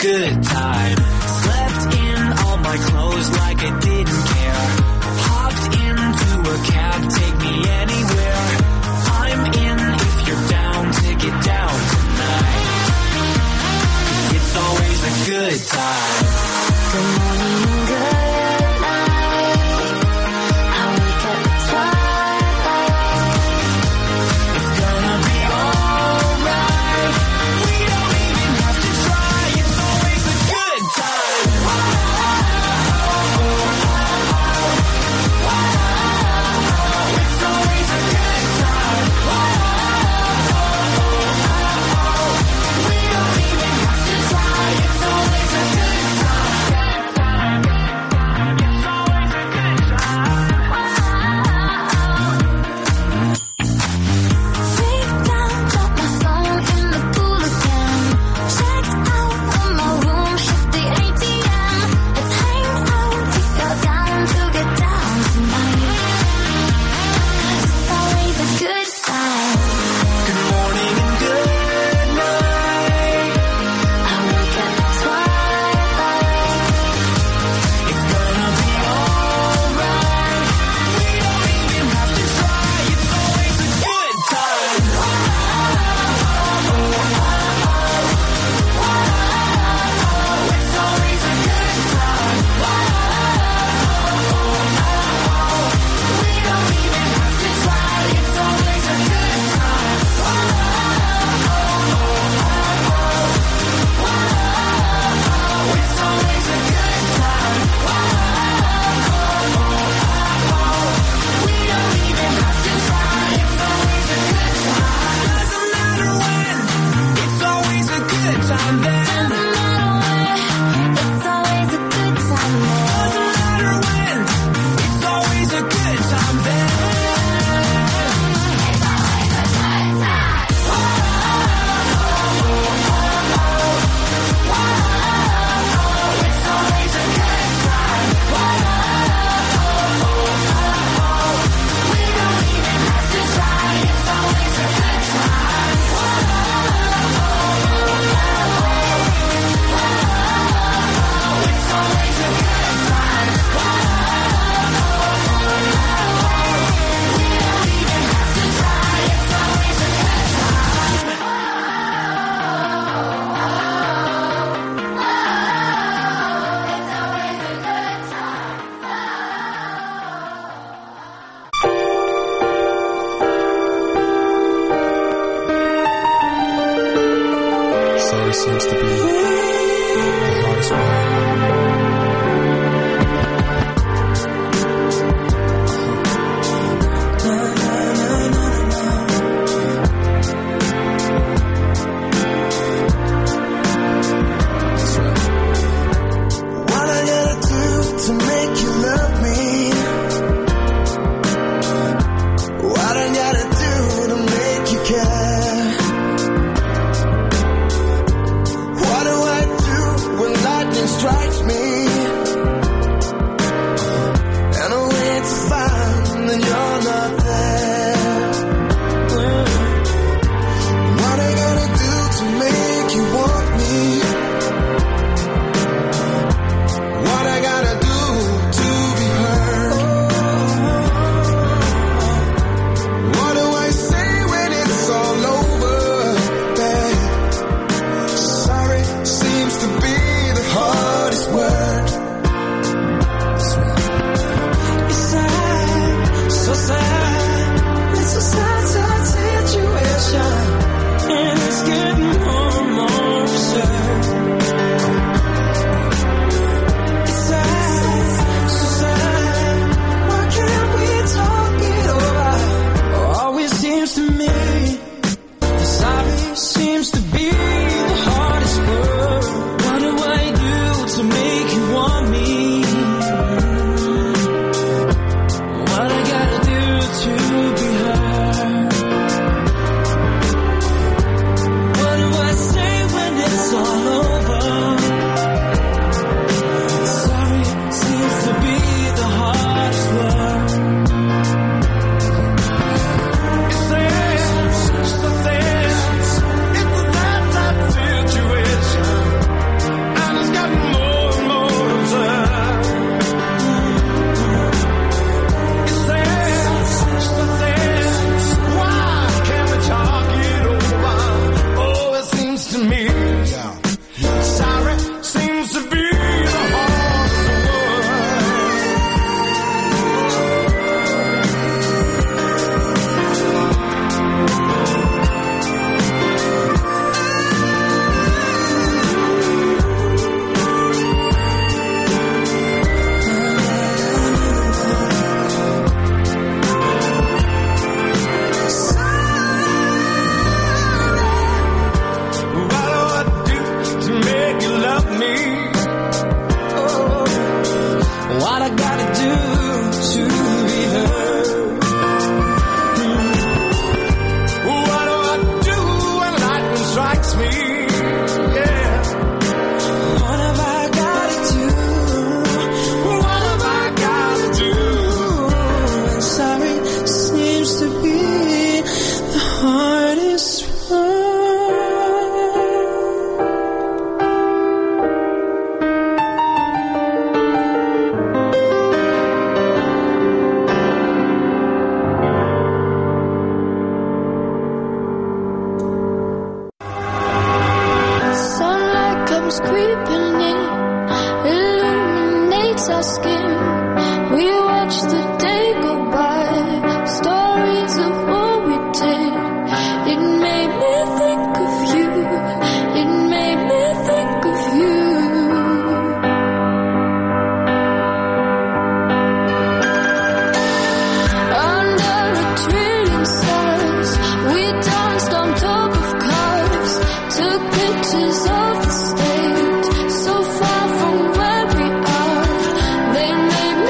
good time. Slept in all my clothes like I didn't care. Hopped into a cab, take me anywhere. I'm in if you're down to get down tonight. 'Cause it's always a good time. Good morning, good night. I wake up at twilight. It's gonna be alright. We don't even have to try. It's always a good gotta do to be heard? What do I do when lightning strikes me? Yeah. What have I gotta do? What have I gotta do? And sorry seems to be the hardest one. Sunlight comes creeping in, illuminates our skin. We watch the day go by, stories of what we did. It made me think of you, it made me think of you. Under a trillion stars, we danced on top of cars, took pictures of the stage, so far from where we are. They made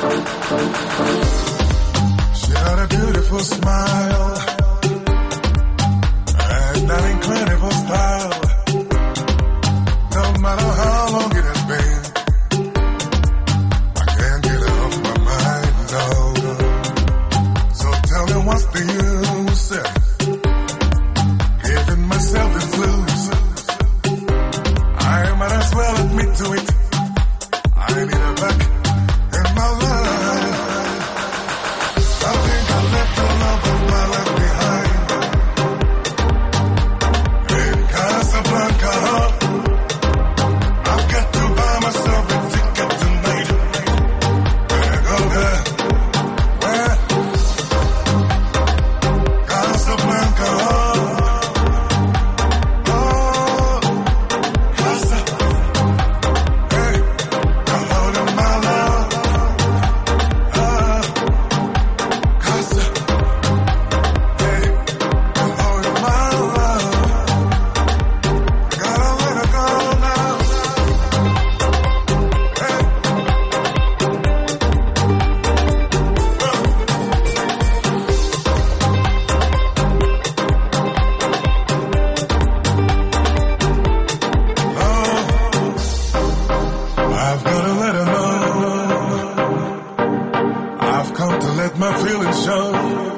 She had a beautiful smile and that incredible style. No matter how long it has been, I can't get her off my mind, no. So tell me what's the use in giving myself the blues? I might as well admit to it. I need her back in my life. I think I left the love of my life behind in Casablanca. I've got to buy myself a ticket tonight. Better go there. Where? Casablanca. Oh, Casa. Hey, I'm holding my love. Ah, Casa. Hey, I'm holding my love. Gotta let her go now. Hey. I've gotta let her know I've come to let my feelings show.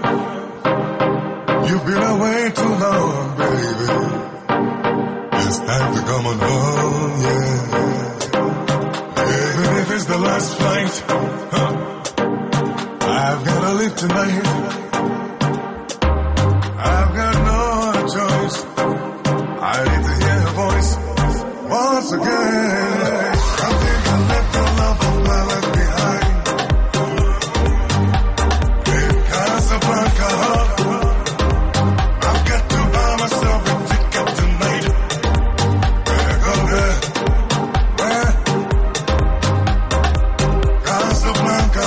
You've been away too long, baby. It's time to come on home, yeah. Even if it's the last flight, huh, I've gotta leave tonight. I've got no other choice. I need to hear her voice once again. I think I left the love of my life behind in Casablanca. I've got to buy myself a ticket tonight. Better go there. Where? Casablanca.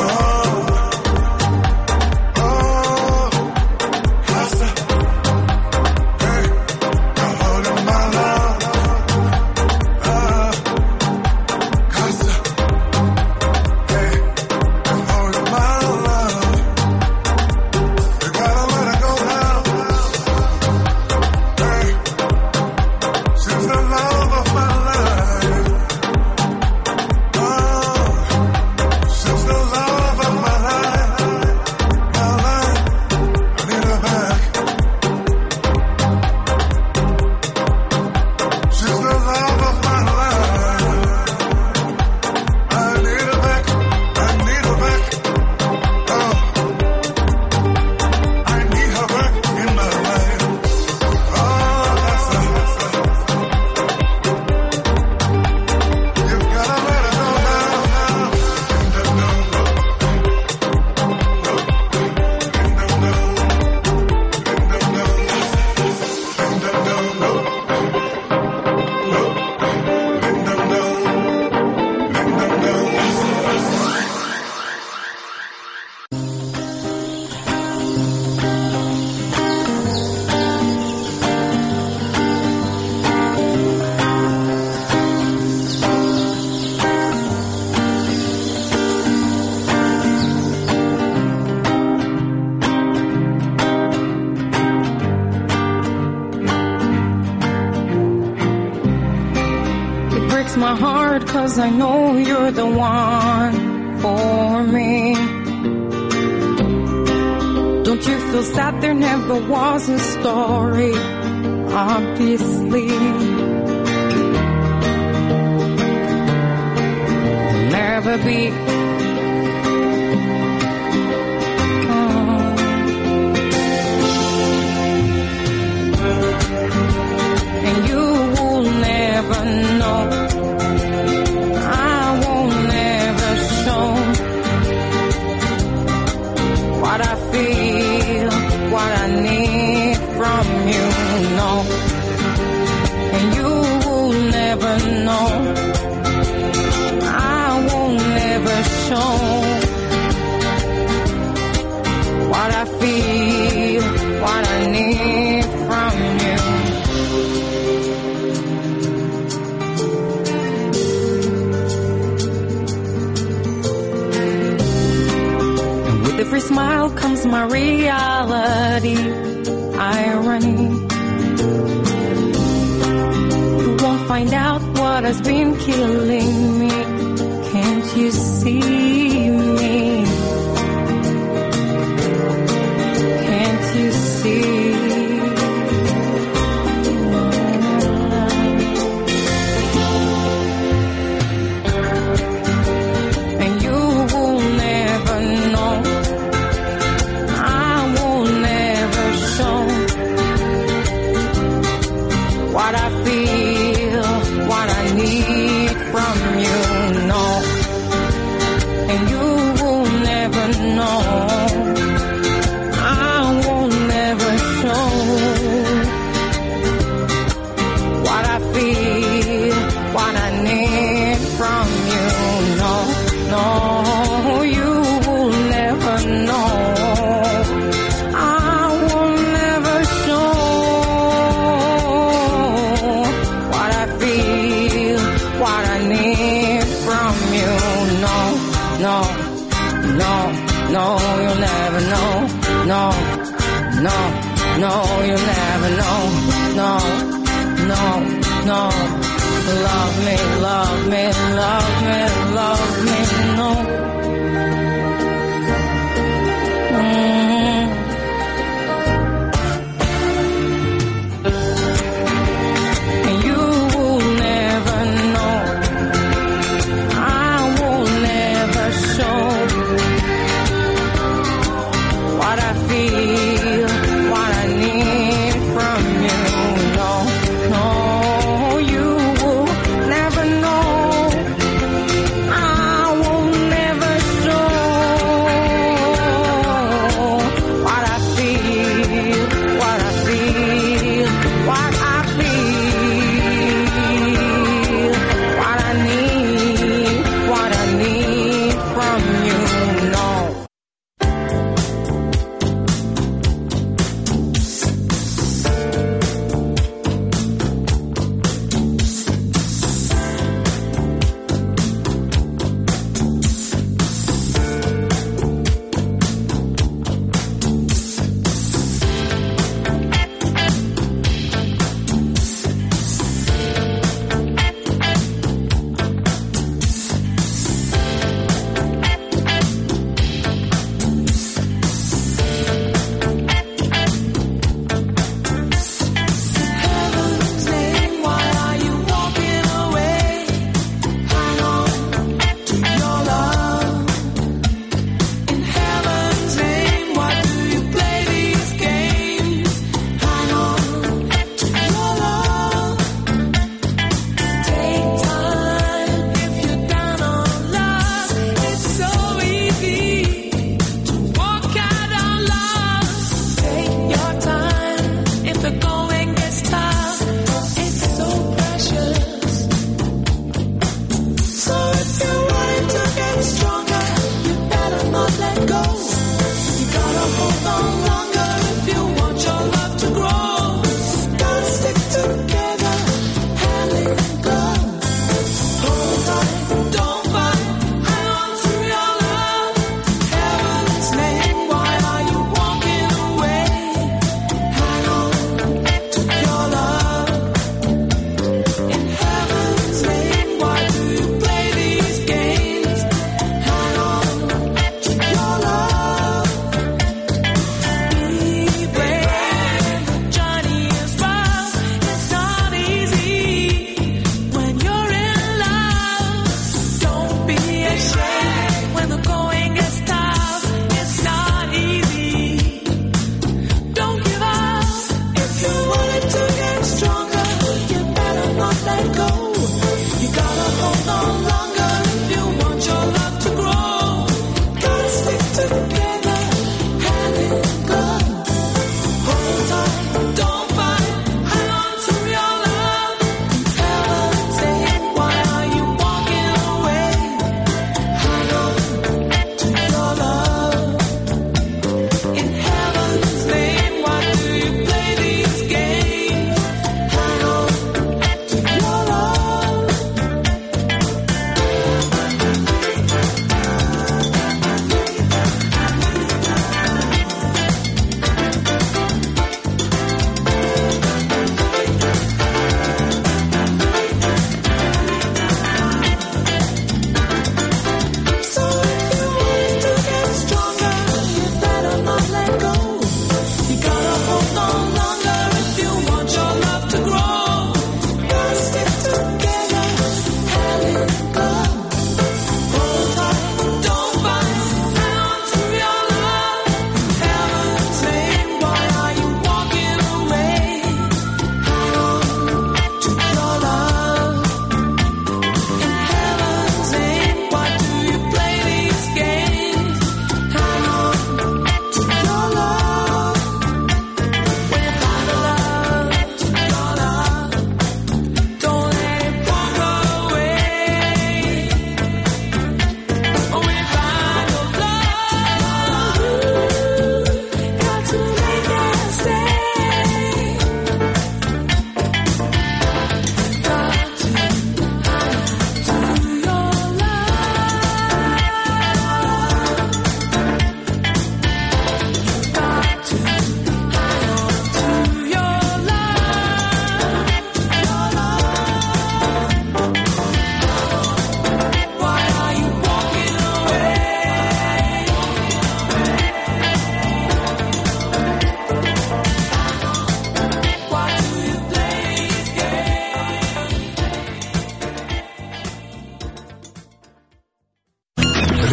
Oh, Casa. Hey, I'm holding my love. Ah, Casa. Hey, I'm holding my love. You gotta let her go now. Hey, she's the love of my life. Oh, she's the love of my life. My life, I need her back. She's the love of my life. I need her back. I need her back. Oh, I need her back in my life. Oh, that's a, you've gotta let her go now. It breaks my heart 'cause I know you're the one for me. Don't you feel sad there never was a story? Obviously, there'll never be. Oh. And you will never know. I won't never show what I feel, what I need from you, no. And you will never know. I won't never show what I feel, what I need from you. every smile comes my reality. Irony. You won't find out what has been killing me. Can't you see me? Can't you see? What I feel, what I need from you, no. And you will never know. I will never show what I feel, what I need from you, no, no. You will never know. I will never show what I need from you, no, no, no, no, you'll never know, no, no, no, you'll never know, no, no, no, love me, love me, love me, love me, no. Mm. And you will never know. What I feel, what I need from you, no, no, you will never know. I will never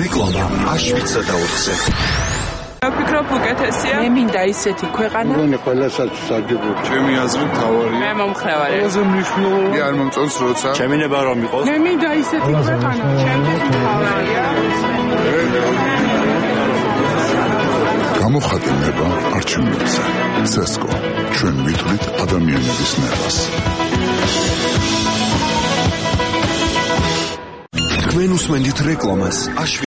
რეკლამა აშვიდსა და ოთხზე. ვფიქრობ უკეთესია. მე მინდა ისეთი ქვეყანა. მგონი ყველასაც საგებო. ჩემი აზრით თავარია. მე მომხრევარია. ყველაზე მნიშვნელოვანი არ მომწონს როცა. ჩემი ნება რომ იყოს. მე მინდა ისეთი ქვეყანა. ჩემთვის თავარია. გამოხატება არჩევნებზე. სესკო, ჩვენ ვითვლით ადამიანების ნებას. თქვენ უსმენთ რეკლამას.